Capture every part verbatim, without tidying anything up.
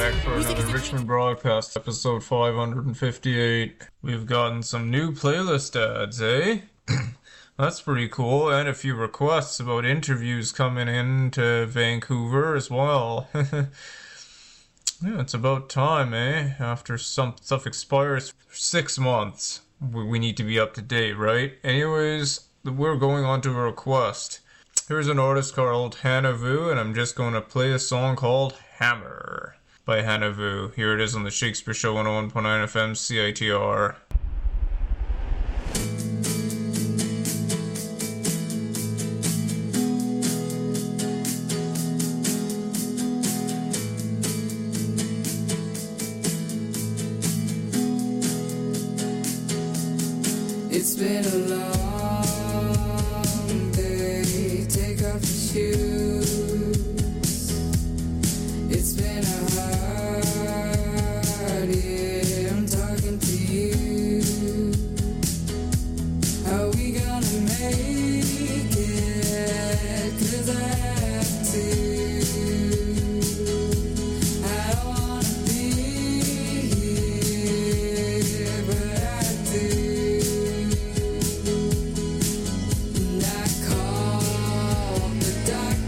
back for another Richmond Broadcast, episode five hundred fifty-eight. We've gotten some new playlist ads, eh? That's pretty cool, and a few requests about interviews coming in to Vancouver as well. Yeah, it's about time, eh? After some stuff expires for six months, we need to be up to date, right? Anyways, we're going on to a request. Here's an artist called Hannah Vu, and I'm just going to play a song called Hammer by Hannah Vu. Here it is on the Shakespeare Show one oh one point nine F M C I T R. It's been a long day, take off your shoes. It's been a hard year, I'm talking to you. How we gonna make it? 'Cause I have to. I don't wanna be here, but I do. And I call the doctor.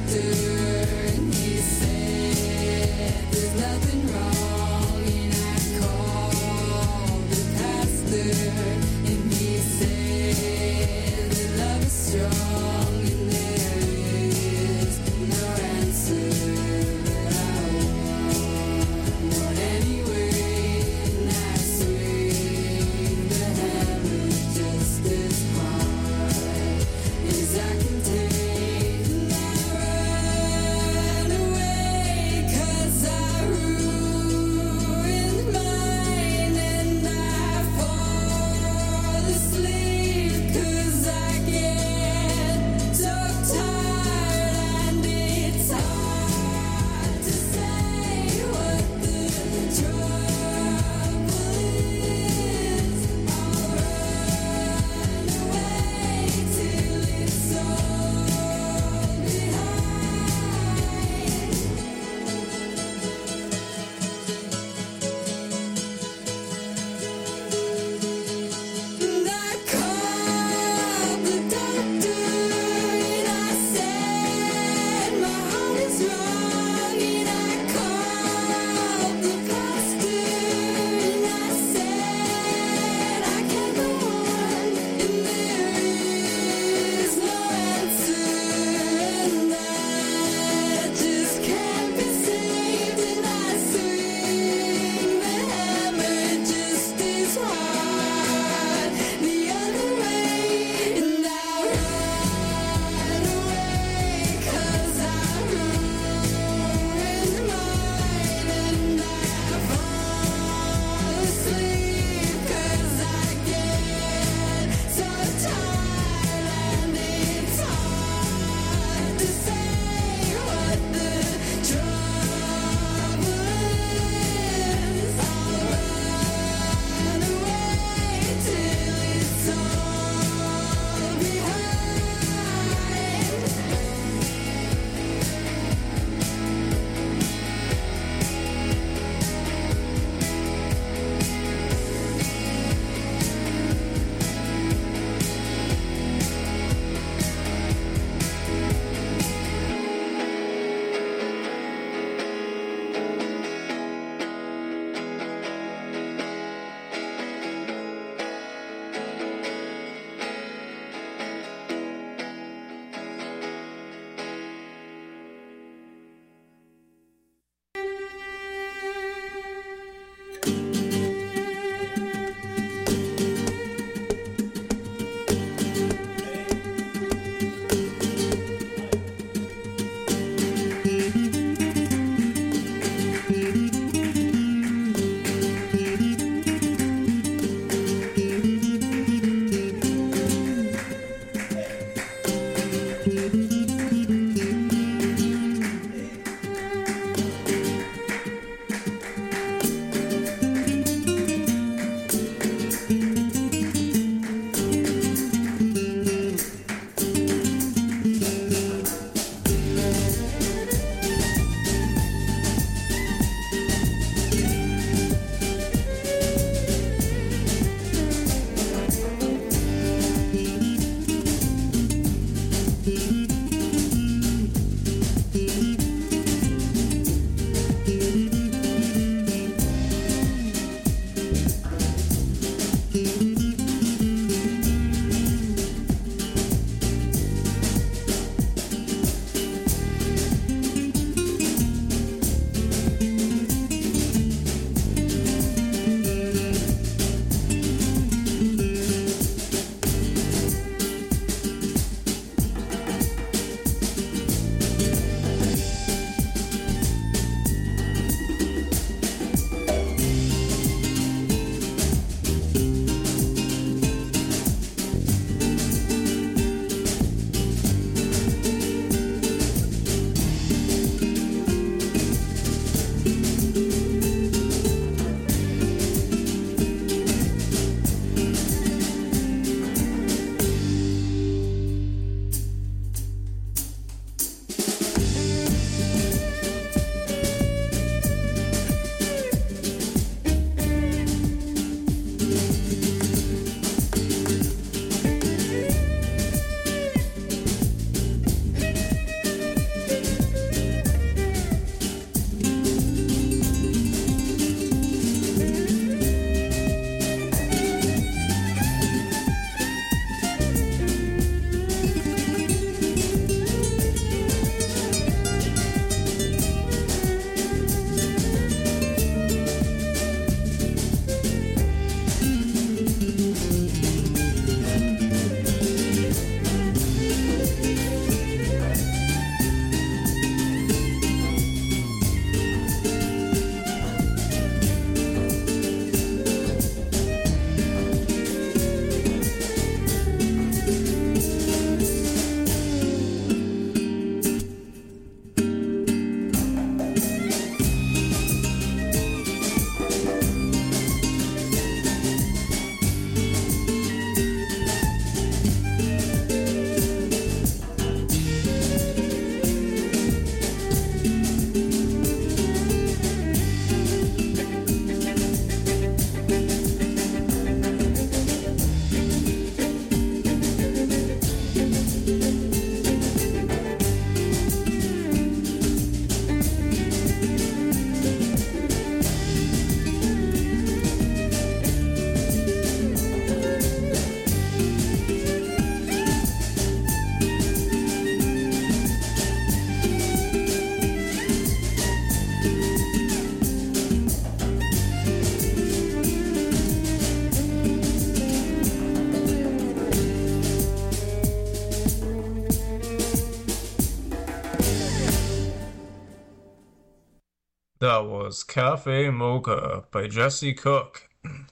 That was Cafe Mocha by Jesse Cook.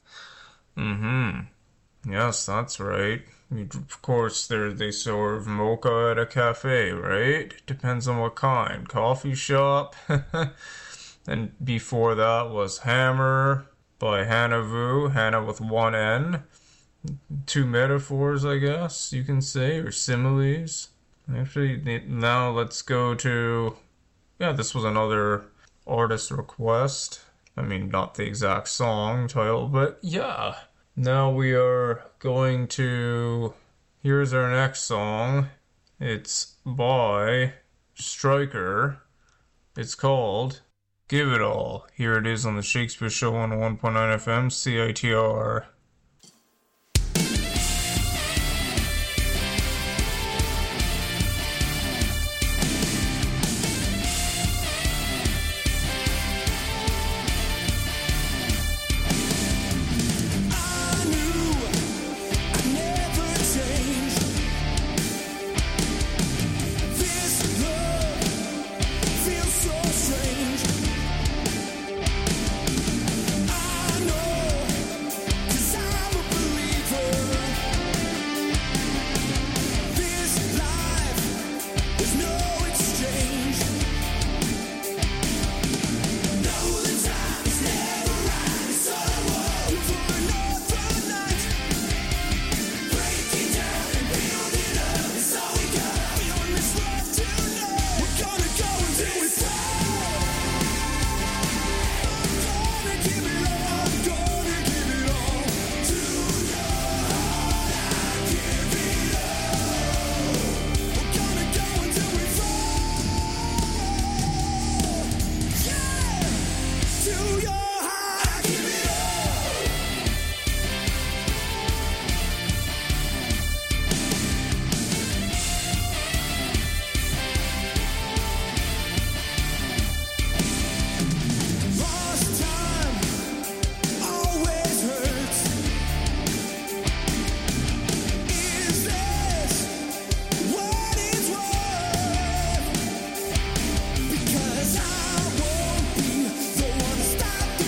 mm-hmm. Yes, that's right. Of course, there they serve mocha at a cafe, right? Depends on what kind. Coffee shop. And before that was Hammer by Hannah Vu. Hannah with one N. Two metaphors, I guess you can say, or similes. Actually, now let's go to... Yeah, this was another artist request. I mean, not the exact song title, but yeah. Now we are going to... Here's our next song. It's by Stryker. It's called Give It All. Here it is on the Shakespeare Show on one point nine F M, C I T R. Because I won't be the one to stop the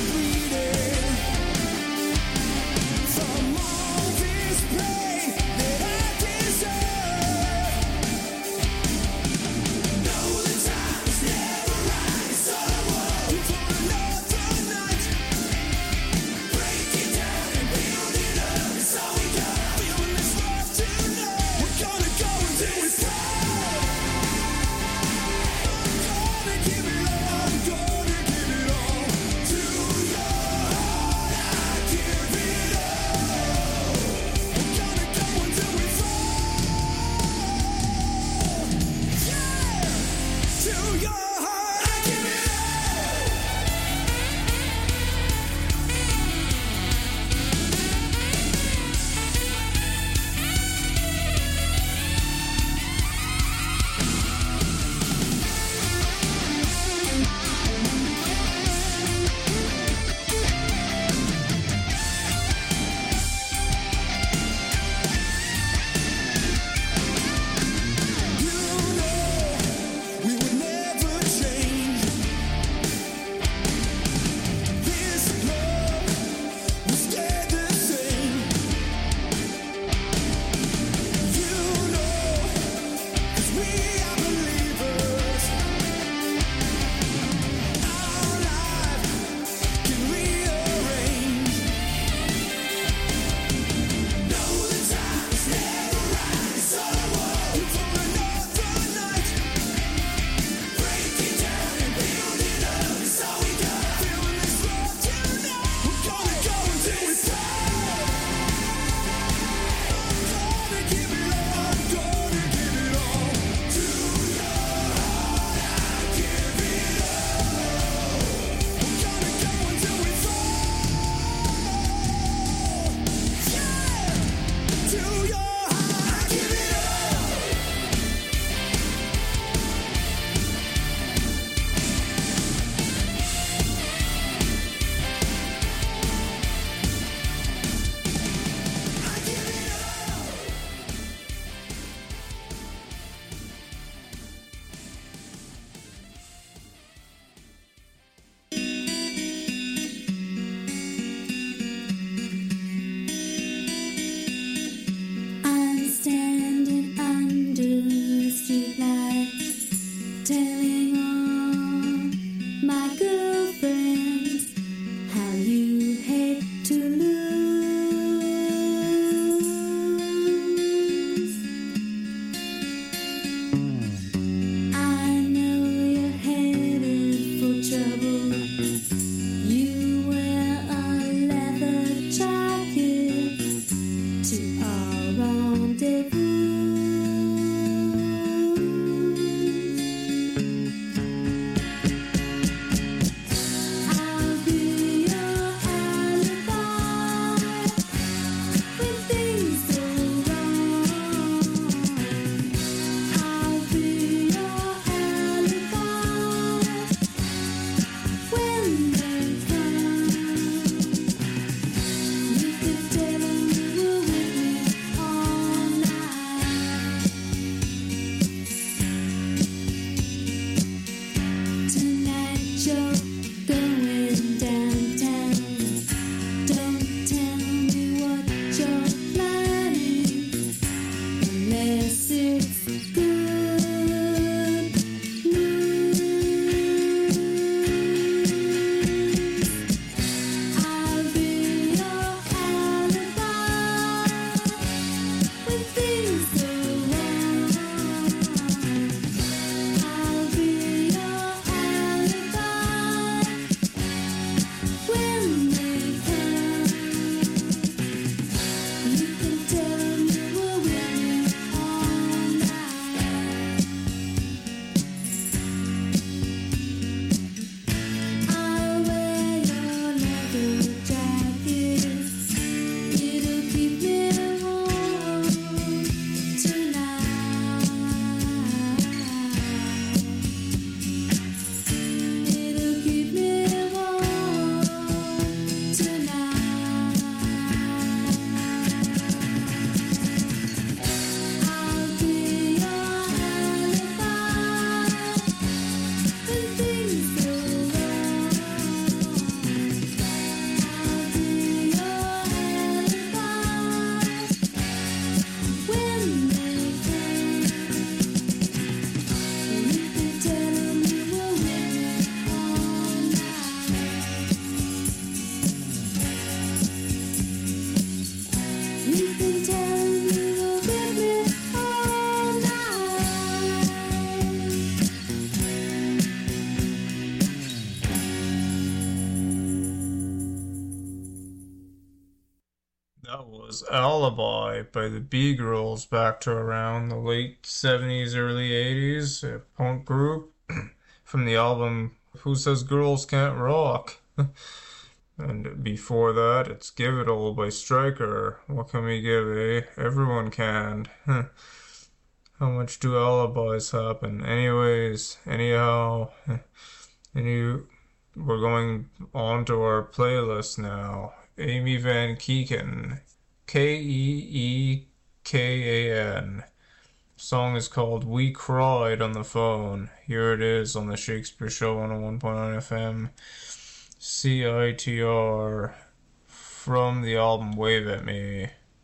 That was Alibi by the B-Girls, back to around the late seventies, early eighties, a punk group from the album Who Says Girls Can't Rock? And before that, it's Give It All by Stryker. What can we give, eh? Everyone can. How much do alibis happen? Anyways, anyhow, any, we're going on to our playlist now. Amy Van Keeken, K E E K A N. Song is called We Cried on the Phone. Here it is on the Shakespeare Show one oh one point nine F M. C I T R from the album Wave at Me.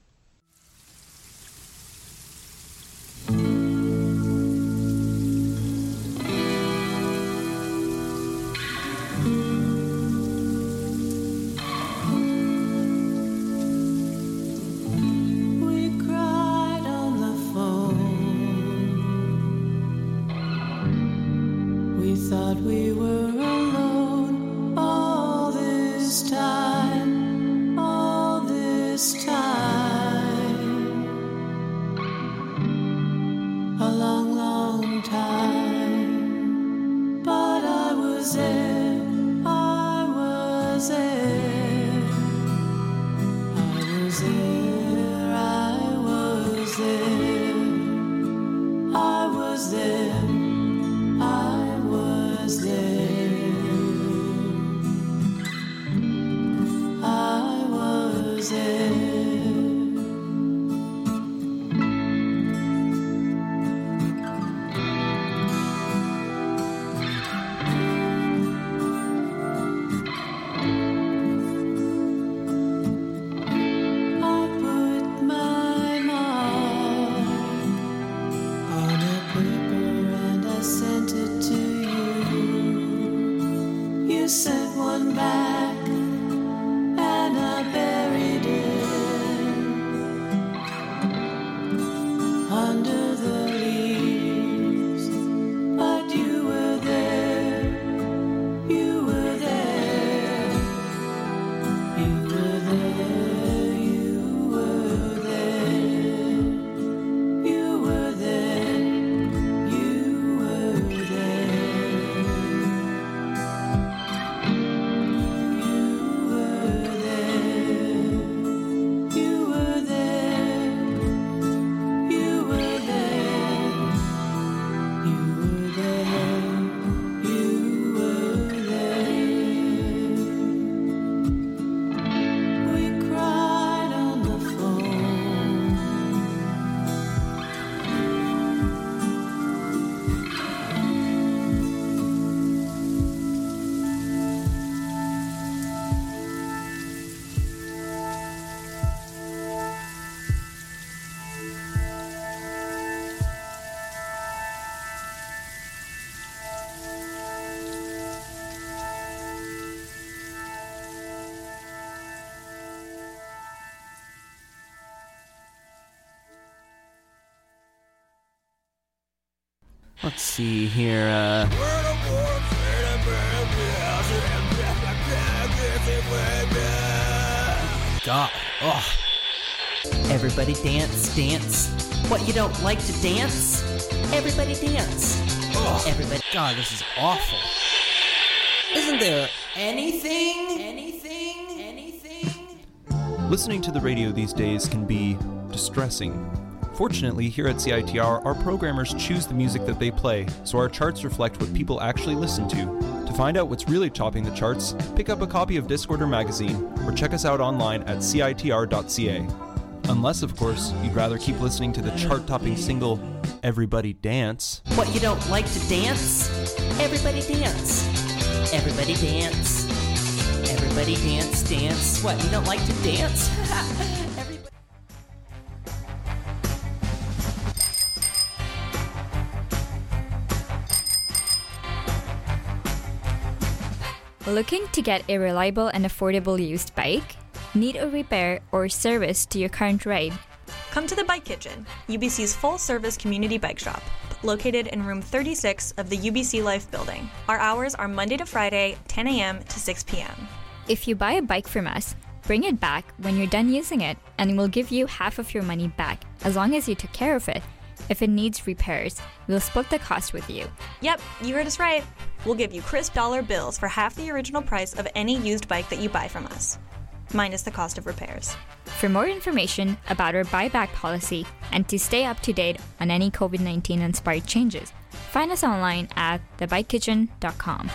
Thought we were alone all this time, all this time, a long, long time. But I was there, I was there, I was there, I was there, I was there. I was there. I was there. I put my mark on a paper and I sent it to you. You sent one back and I buried it under the leaves. But you were there, you were there, you were there, you were there, you were there, you were there. Let's see here, uh... God, ugh. Everybody dance, dance. What, you don't like to dance? Everybody dance. Ugh. Everybody... God, this is awful. Isn't there anything? Anything? Anything? Listening to the radio these days can be distressing. Fortunately, here at C I T R, our programmers choose the music that they play, so our charts reflect what people actually listen to. To find out what's really topping the charts, pick up a copy of Discorder magazine, or check us out online at C I T R dot C A. Unless, of course, you'd rather keep listening to the chart-topping single, Everybody Dance. What, you don't like to dance? Everybody dance. Everybody dance. Everybody dance, dance. What, you don't like to dance? Everybody... Looking to get a reliable and affordable used bike? Need a repair or service to your current ride? Come to the Bike Kitchen, U B C's full-service community bike shop, located in room thirty-six of the U B C Life building. Our hours are Monday to Friday, ten a.m. to six p.m. If you buy a bike from us, Bring it back when you're done using it, and we'll give you half of your money back as long as you took care of it. If it needs repairs, we'll split the cost with you. Yep, you heard us right. We'll give you crisp dollar bills for half the original price of any used bike that you buy from us, minus the cost of repairs. For more information about our buyback policy and to stay up to date on any COVID nineteen inspired changes, find us online at the bike kitchen dot com.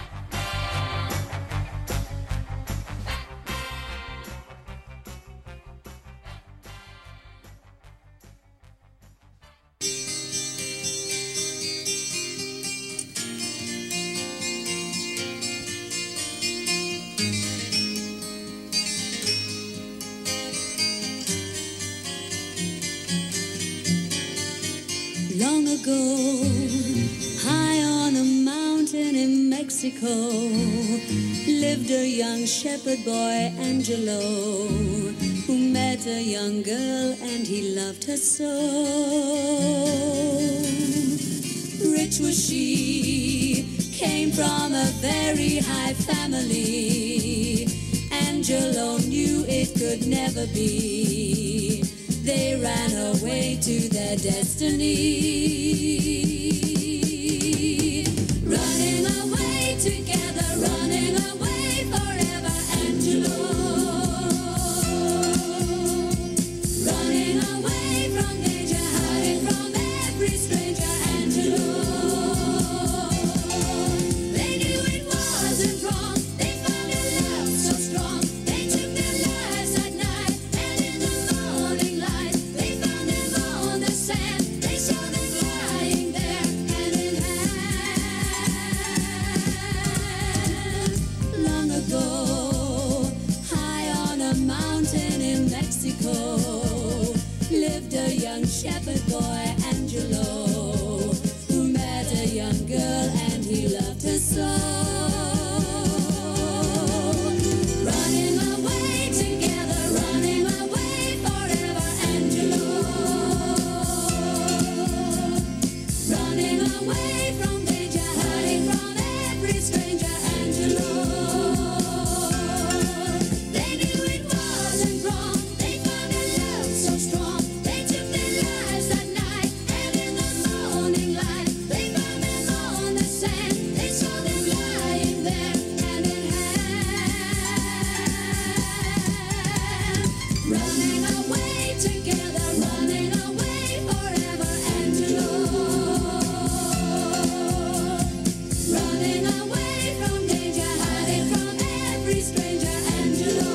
Long ago, high on a mountain in Mexico, lived a young shepherd boy, Angelo, who met a young girl and he loved her so. Rich was she, came from a very high family. Angelo knew it could never be. They ran away to their destiny. Running away together, running away forever, Angelo. Running away from danger, hiding from every stranger, Angelo. They knew it wasn't wrong, they found a love so strong. They took their lives at night, and in the morning light, they found them on the sand. They saw them lying there, hand in hand. Long ago, high on a mountain in Mexico, lived a young shepherd boy, Angelo, who met a young girl and he loved her so. Running away together, running away forever, Angelo. Running away from danger, hiding from every stranger, Angelo. They knew it wasn't wrong, they found a love so strong. They took their lives that night, and in the morning light, they found them on the sand. They saw them lying there, hand in hand. Running away together, running away forever, Angelo. Running away from danger, hiding from every stranger, Angelo.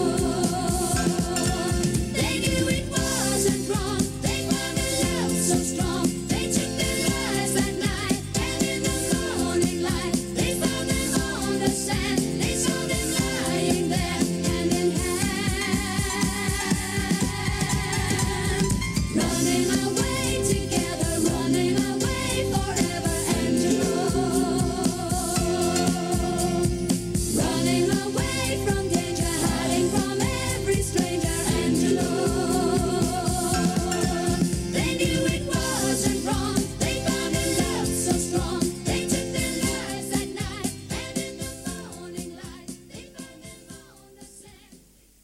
They knew it wasn't wrong, they found a love so strong. They took their lives that night, and in the morning light, they found them on the sand. They saw them lying there, hand in hand. Running away together, running away forever, Angelo. Running away from danger, hiding from every stranger, Angelo. They knew it wasn't wrong, they found a love so strong. They took their lives that night, and in the morning light, they found them on the sand.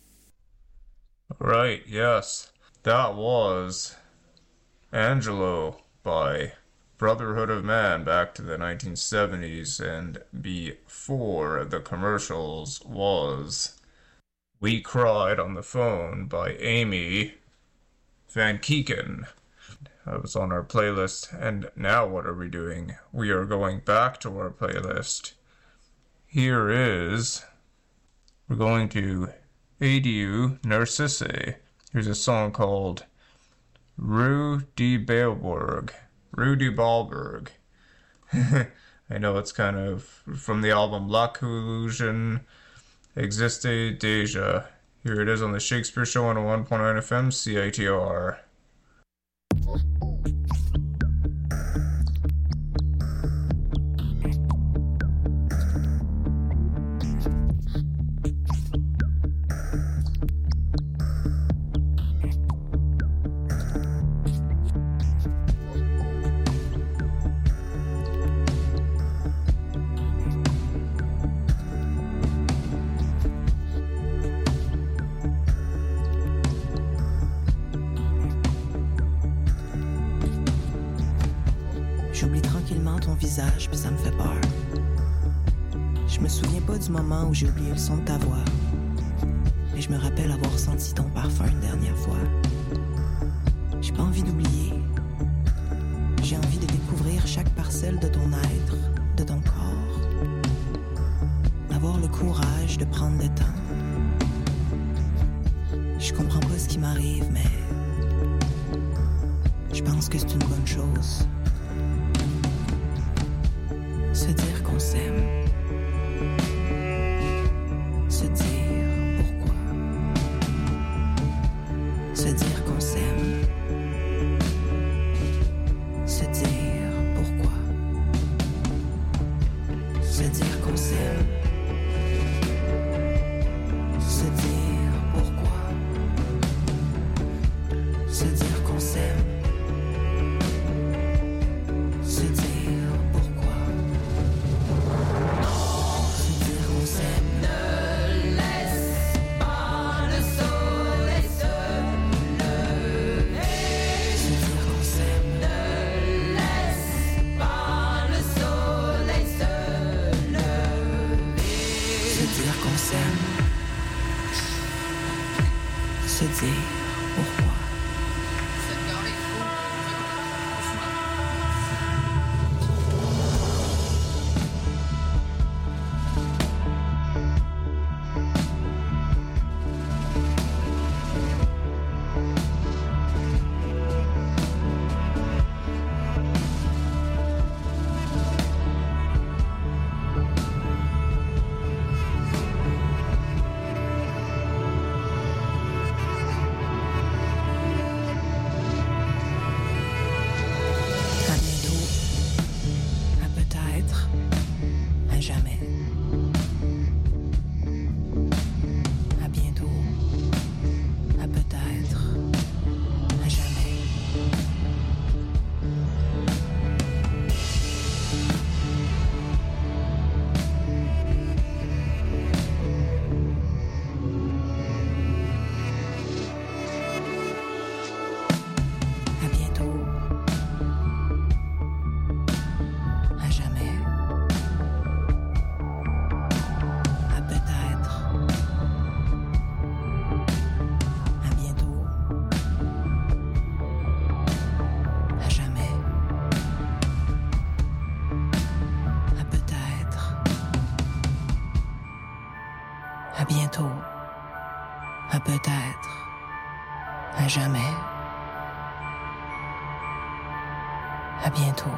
Right, yes. That was Angelo by Brotherhood of Man back to the nineteen seventies, and before the commercials was We Cried on the Phone by Amy Van Keeken. That was on our playlist, and now what are we doing? We are going back to our playlist. Here is... We're going to Adieu Narcisse. Here's a song called Rue de Balberg. Rue de Balberg. I know it's kind of from the album La Collusion Existe Deja. Here it is on the Shakespeare Show on one point nine F M C I T R. visage, puis ça me fait peur. Je me souviens pas du moment où j'ai oublié le son de ta voix, mais je me rappelle avoir senti ton parfum une dernière fois. J'ai pas envie d'oublier. J'ai envie de découvrir chaque parcelle de ton être, de ton corps. Avoir le courage de prendre le temps. Je comprends pas ce qui m'arrive, mais je pense que c'est une bonne chose. Se dire qu'on s'aime. Se dire pourquoi. Se dire qu'on s'aime. Se dire pourquoi. Se dire qu'on s'aime. Se dire pourquoi. Se dire qu'on s'aime. Se dire pourquoi. Se dire qu'on s'aime. Ne laisse pas le soleil se lever. Se dire qu'on s'aime. Ne laisse pas le soleil se lever. Se dire qu'on s'aime. Se dire pourquoi. bientôt, à peut-être, à jamais, à bientôt.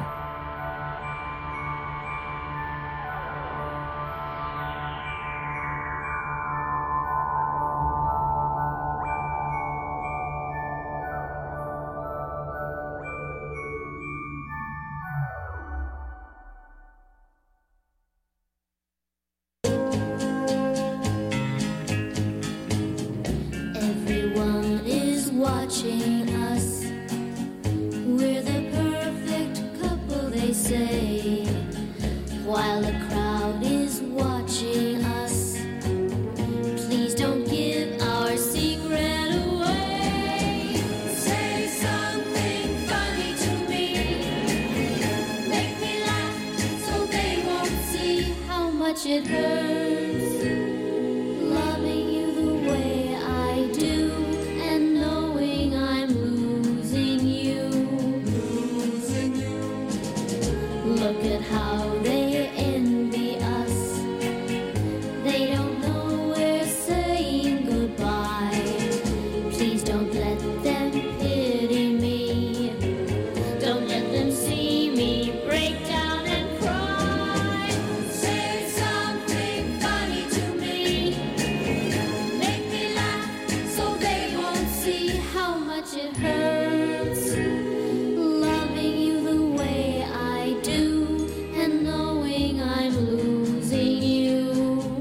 Everyone is watching us. We're the perfect couple, they say, while the crowd is watching us. Please don't give our secret away. Say something funny to me. Make me laugh so they won't see how much it hurts. Loving you the way I do, and knowing I'm losing you. Losing you. Look at how they envy us. They don't know we're saying goodbye. Please don't let them pity me. Don't let them see me break down and cry. Say something funny to me. Make me laugh so they won't see how much it hurts. Loving you the way I do, and knowing I'm losing you.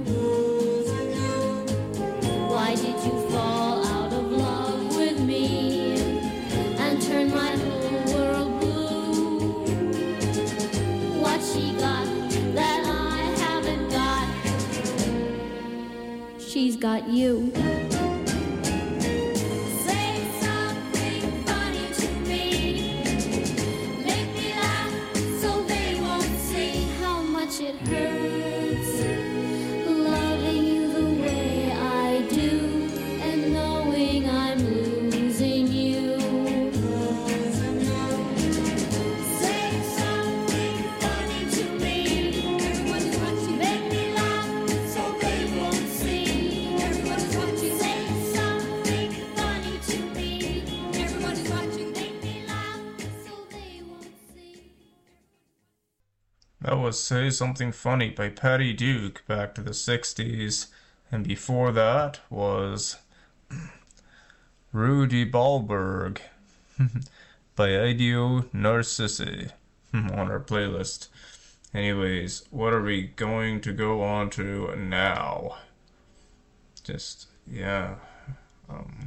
Why did you fall out of love with me and turn my whole world blue? What she got that I haven't got? She's got you. Say something funny to me. Make me laugh so they won't see was Say Something Funny by Patty Duke, back to the sixties. And before that was Rudy Ballberg by Ideo Narcissi on our playlist. Anyways, what are we going to go on to now? Just, yeah. Um,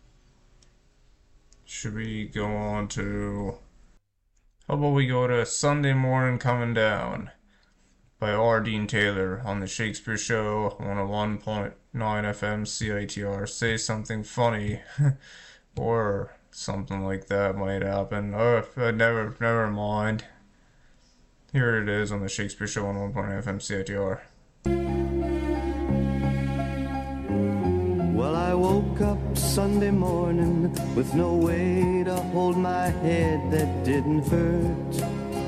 should we go on to... How about we go to Sunday Morning Coming Down by R. Dean Taylor on the Shakespeare Show, one oh one point nine F M C I T R. Say Something Funny, or something like that might happen. Oh, never, never mind. Here it is on the Shakespeare Show on one point nine F M C I T R. Well, I woke up Sunday morning with no way to hold my head that didn't hurt.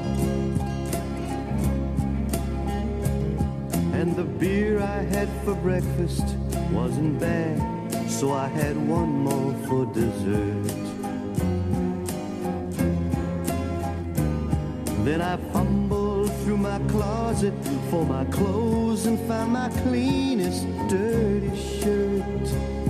And the beer I had for breakfast wasn't bad, so I had one more for dessert. Then I fumbled through my closet for my clothes and found my cleanest dirty shirt.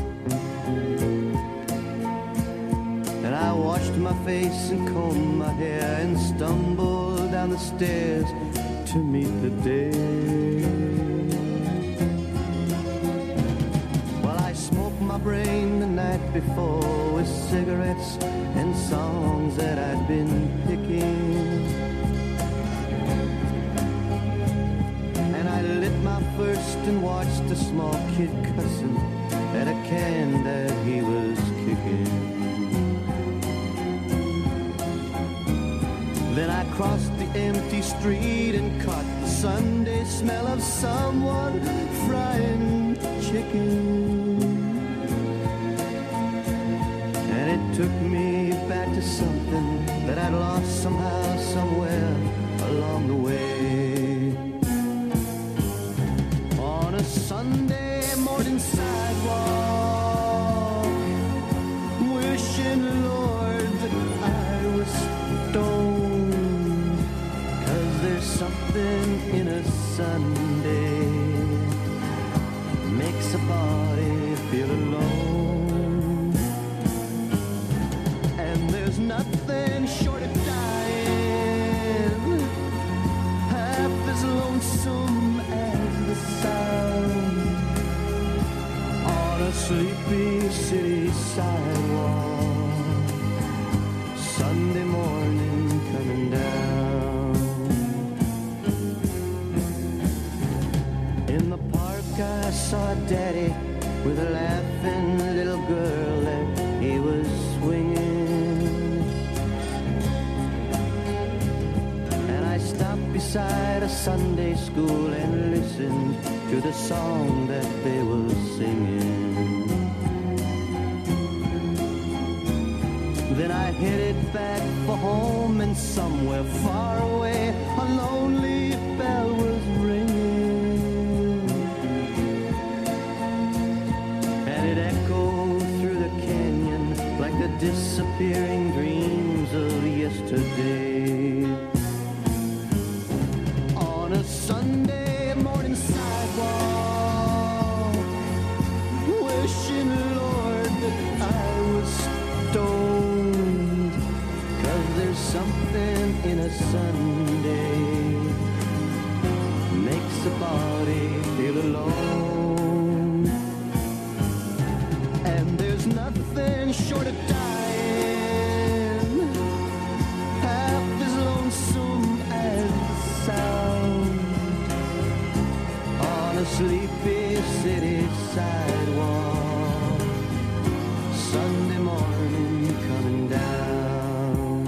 And I washed my face and combed my hair and stumbled down the stairs to meet the day. Well, I smoked my brain the night before with cigarettes and songs that I'd been picking. And I lit my first and watched a small kid cussing at a can that he was kicking. Then I crossed the empty street and caught the Sunday smell of someone frying chicken. And it took me back to something that I'd lost somehow, somewhere along the way. On a Sunday morning sidewalk, wishing, Lord, that I was stoned. Something in a Sunday makes a body feel alone. And there's nothing short of dying half as lonesome as the sound on a sleepy city sidewalk, Sunday morning coming down. I saw Daddy with a laughing little girl that he was swinging. And I stopped beside a Sunday school and listened to the song that they were singing. Then I headed back for home, and somewhere far away a lonely bell was ringing. Disappearing dreams of yesterday. On a Sunday morning sidewalk, wishing, Lord, that I was stoned. 'Cause there's something in a Sunday makes a body feel alone. And there's nothing short of sleepy city sidewalk, Sunday morning coming down.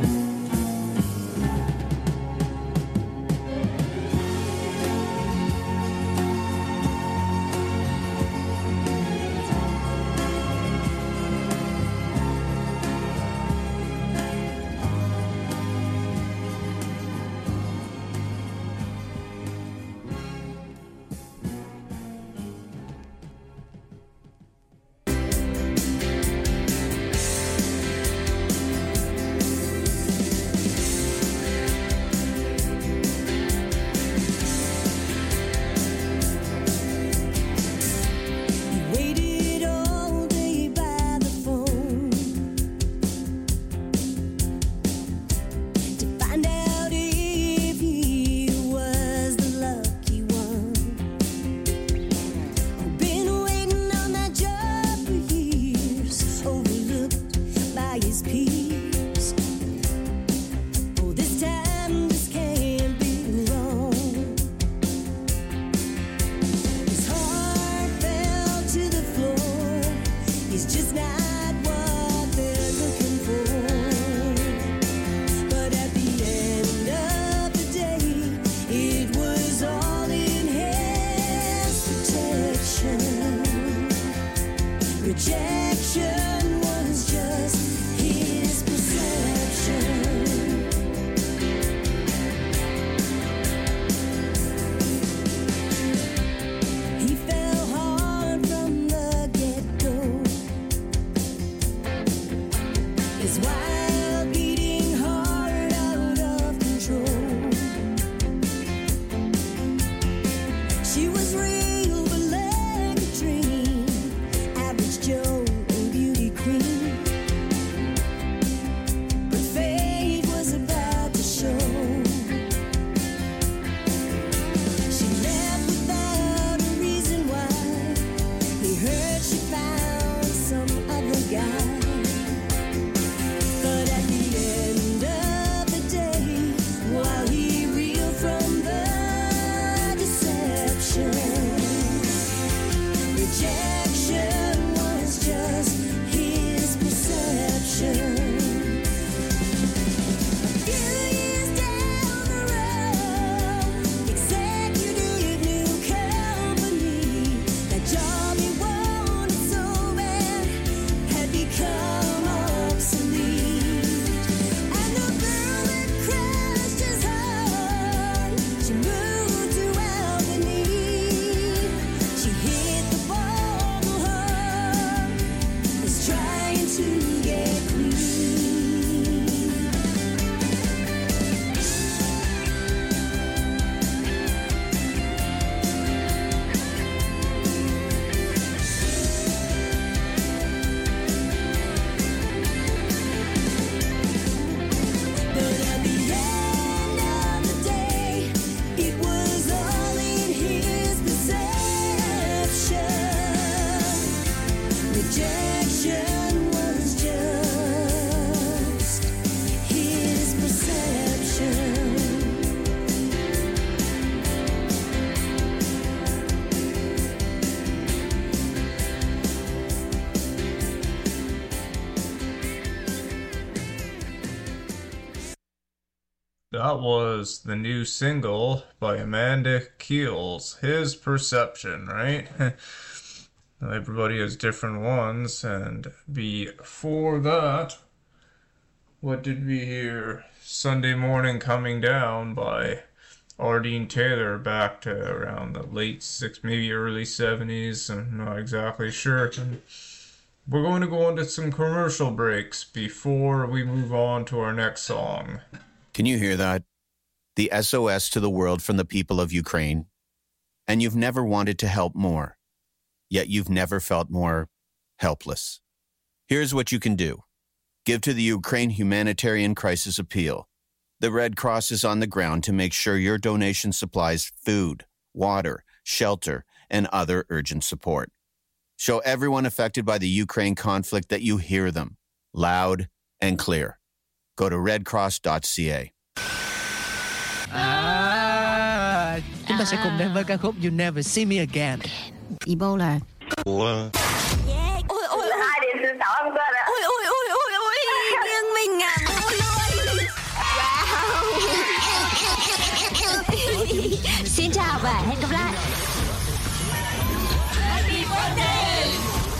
Rejection was just his perception. He fell hard from the get-go. His wild beating heart out of control. She was real but like a dream. Average Joe and beauty queen. But fate was about to show. She left without a reason why. He heard she found some other guy. But at the end of the day, while he reeled from the deception, rejection was just his perception. A few years down the road, executive new company. That job he wanted so bad had become obsolete. And the girl that crushed his heart, she moved to Albany. She hit the bottle hard, is trying to get clean. But at the end of the day, it was all in his perception. Rejection was just his perception. That was the new single by Amanda Keels, His Perception, right? Everybody has different ones, and before that, what did we hear? Sunday Morning Coming Down by Ardeen Taylor, back to around the late six, maybe early seventies. I'm not exactly sure. And we're going to go into some commercial breaks before we move on to our next song. Can you hear that? The S O S to the world from the people of Ukraine. And you've never wanted to help more, yet you've never felt more helpless. Here's what you can do. Give to the Ukraine Humanitarian Crisis Appeal. The Red Cross is on the ground to make sure your donation supplies food, water, shelter, and other urgent support. Show everyone affected by the Ukraine conflict that you hear them, loud and clear. Go to red cross dot c a. À, chúng ta sẽ cùng đến với ca khúc You Never See Me Again. Ebola. Ủa? Ôi ôi hai điểm thứ sáu em quên ạ. Ôi ôi ôi ôi ôi riêng mình à. Ôi ôi. Wow. Xin chào và hẹn gặp lại. Happy birthday.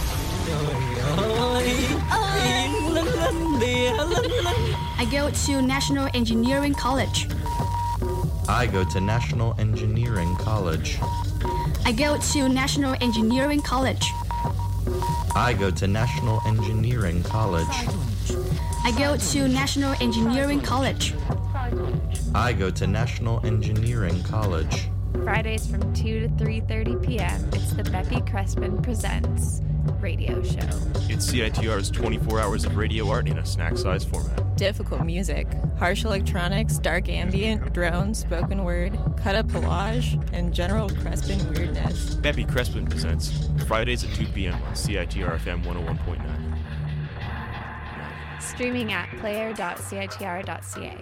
I go to National Engineering College. I go to National Engineering College. I go to National Engineering College. I go to National Engineering College. I go to National Engineering College. I go to National Engineering College. Fridays from two to three thirty p.m. It's the Beppy Crespin Presents radio show. It's C I T R's twenty-four hours of radio art in a snack-sized format. Difficult music, harsh electronics, dark ambient, drone, spoken word, cut-up collage, and general Crespin weirdness. Beppy Crespin Presents, Fridays at two p.m. on C I T R F M one oh one point nine. Streaming at player dot c i t r dot c a.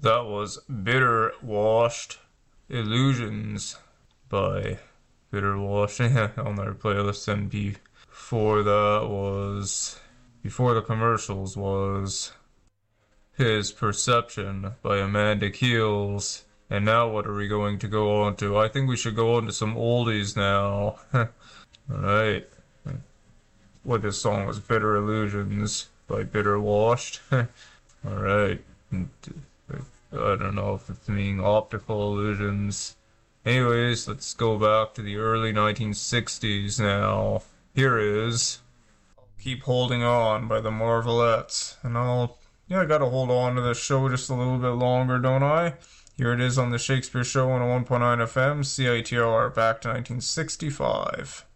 That was Bitter Washed Illusions by Bitter Washed on their playlist. And before that was, before the commercials was His Perception by Amanda Keels. And now what are we going to go on to? I think we should go on to some oldies now. Alright. What this song was, Bitter Illusions by Bitter Washed. Alright. I don't know if it's meaning optical illusions. Anyways, let's go back to the early nineteen sixties now. Here is Keep Holding On by the Marvelettes. And I'll, yeah, I gotta hold on to this show just a little bit longer, don't I? Here it is on the Shakespeare Show on one point nine F M, C I T R, back to nineteen sixty-five.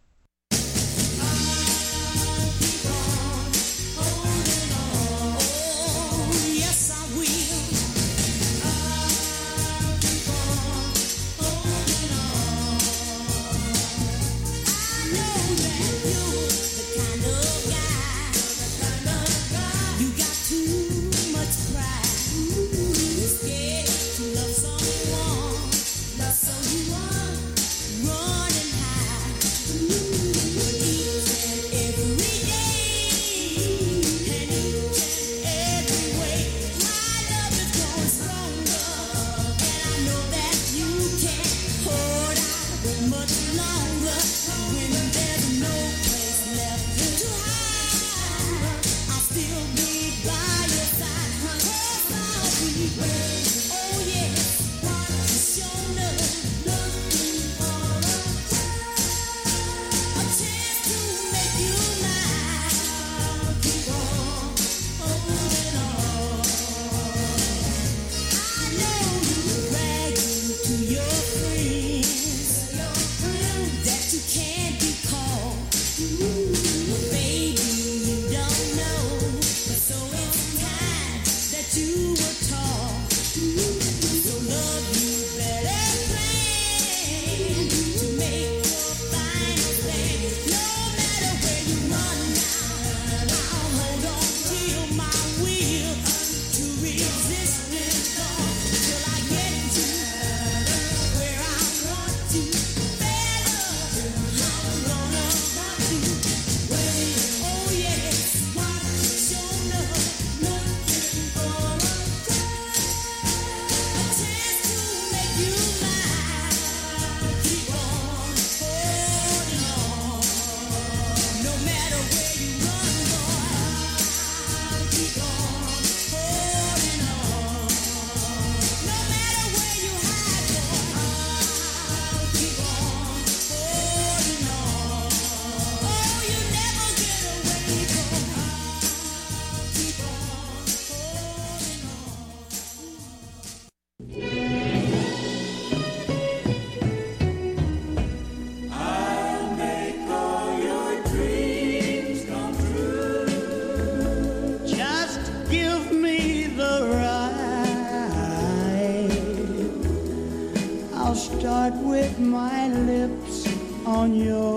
start with my lips on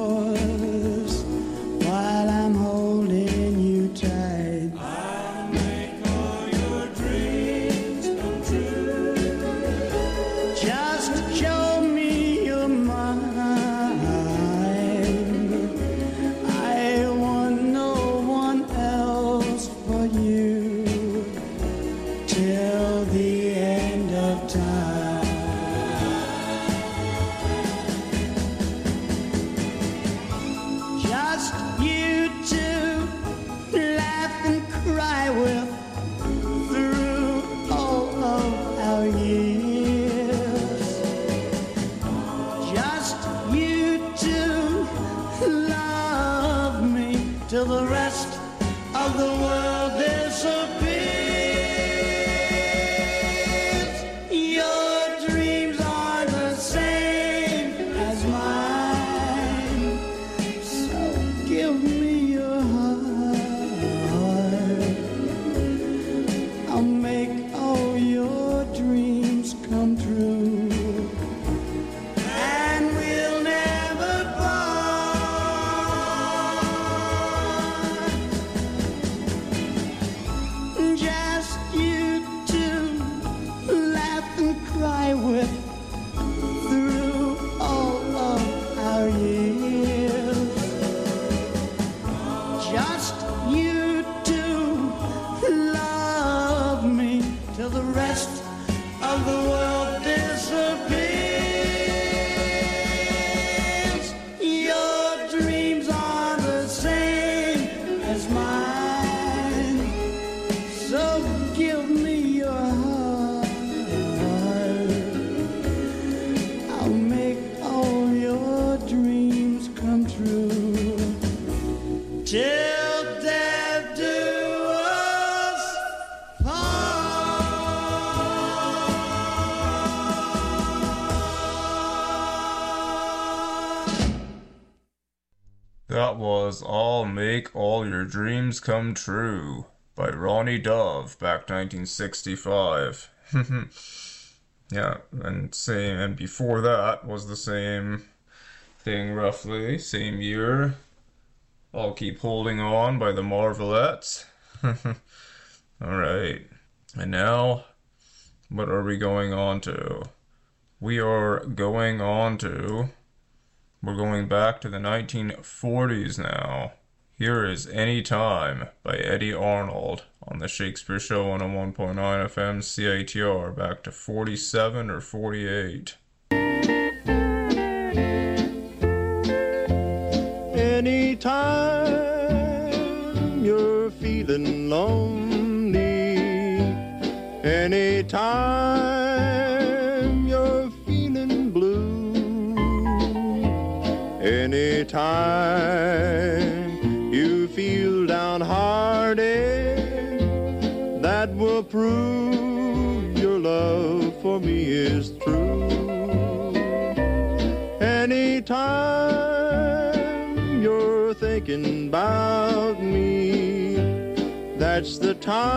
yours while I'm holding you tight. I'll make all your dreams come true. Just show me your mind. I want no one else but you till the end of time. Till the rest of the world disappears. Your dreams are the same as mine. So give me your heart. I'll make all your dreams come true. And we'll never part. That was I'll Make All Your Dreams Come True by Ronnie Dove, back nineteen sixty-five. Yeah, and same, and before that was the same thing roughly, same year. I'll Keep Holding On by the Marvelettes. Alright, and now, what are we going on to? We are going on to, we're going back to the nineteen forties now. Here is Anytime by Eddie Arnold on the Shakespeare Show on a one point nine F M C I T R, back to forty-seven or forty-eight. Anytime you're feeling lonely, anytime you're feeling blue, anytime you feel downhearted, that will prove your love for me is true. Anytime you're thinking about me, that's the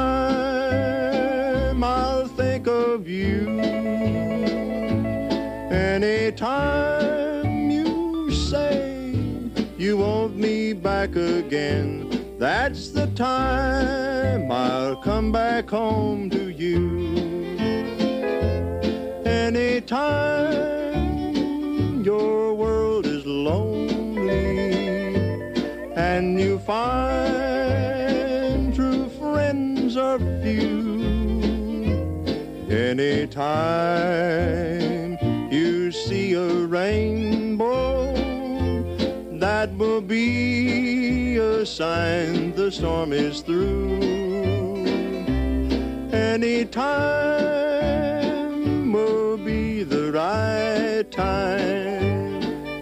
time I'll think of you. Anytime you say you want me back again, that's the time I'll come back home to you. Anytime your world is lonely and you find true friends are few, anytime you see a rainbow, that will be a sign the storm is through. Anytime will be the right time,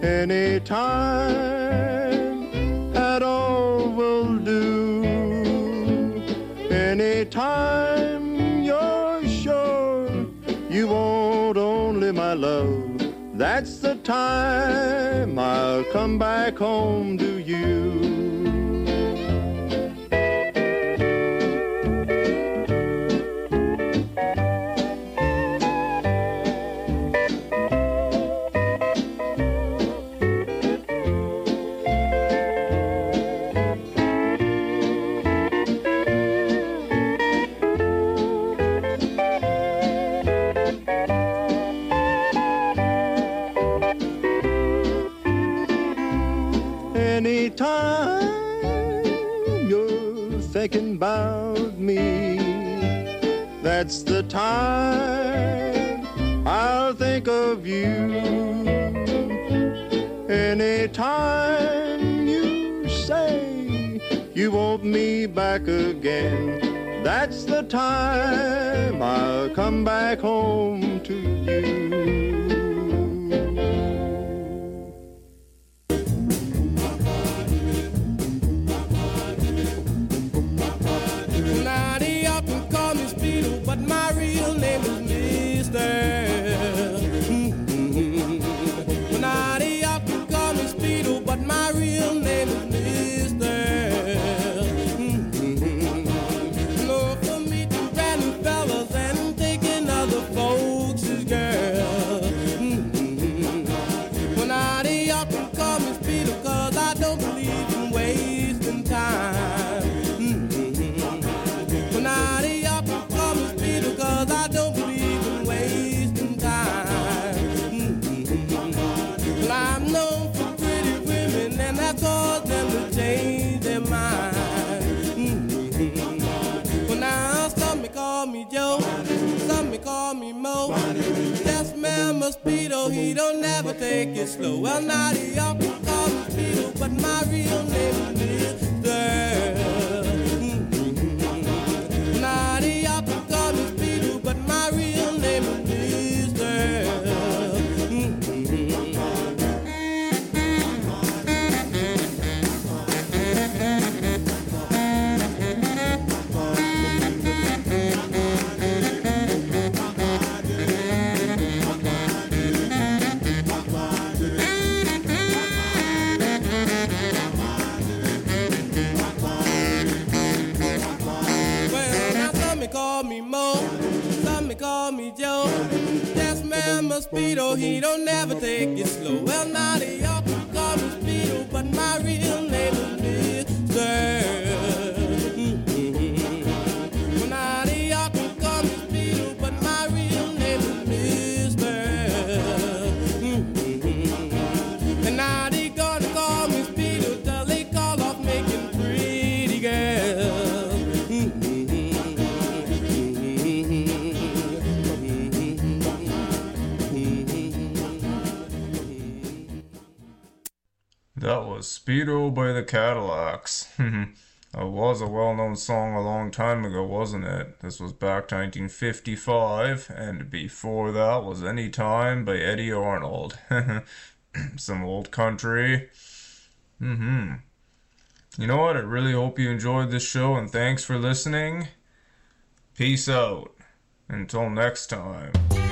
anytime at all will do. Anytime you're sure you want only my love, that's the time I'll come back home to you. Anytime you're thinking about me, that's the time I'll think of you. Anytime you say you want me back again, that's the time I'll come back home to you. But my real name is Mister Mm-hmm. Now they often call me Speedo, but my real name is Mister Mm-hmm. No, for me to brand fellas and taking other folks' girl. Mm-hmm. Well, now they often call me Speedo, cause I don't believe in wasting time. Mm-hmm. Well, now they often cause I don't believe in wasting time. Mm-hmm. Well, I'm known for pretty women, and that caused them to change their mind. Mm-hmm. Well, now some may call me Joe, some may call me Mo. Yes, man, Mosquito, he don't never take it slow. Well, now they often call me Speedo, but my real name is Mister Mm-hmm. Now they often call me Speedo, but my real name is Mister Speedo, he don't never take it slow. Well, now they all call me Speedo, but my real name is Mister Mm-hmm. Well, now they all call me Speedo, but my real name is Mister Mm-hmm. And now they gonna call me Speedo till they call off making pretty girls. That was Speedo by the Cadillacs. That was a well-known song a long time ago, wasn't it? This was back to nineteen fifty-five, and before that was Anytime by Eddie Arnold. Some old country. Mm-hmm. You know what? I really hope you enjoyed this show, and thanks for listening. Peace out. Until next time.